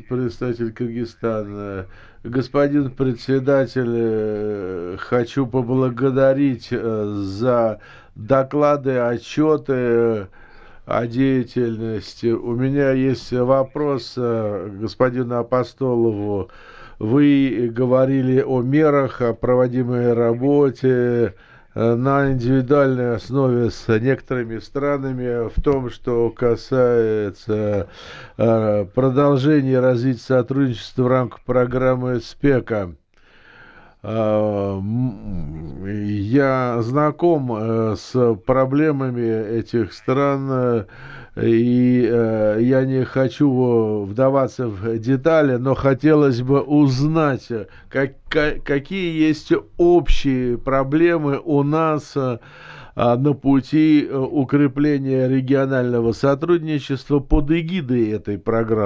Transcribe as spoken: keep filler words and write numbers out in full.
представитель Кыргызстана. Господин председатель, э, хочу поблагодарить э, за доклады, отчеты э, о деятельности. У меня есть вопрос э, к господину Апостолову. Вы говорили о мерах, о проводимой работе э, на индивидуальной основе с некоторыми странами в том, что касается э, продолжения развития сотрудничества в рамках программы СПЕКа. А, м, Я знаком э, с проблемами этих стран, э, и э, я не хочу вдаваться в детали, но хотелось бы узнать, э, как, ка- какие есть общие проблемы у нас э, а, на пути э, укрепления регионального сотрудничества под эгидой этой программы.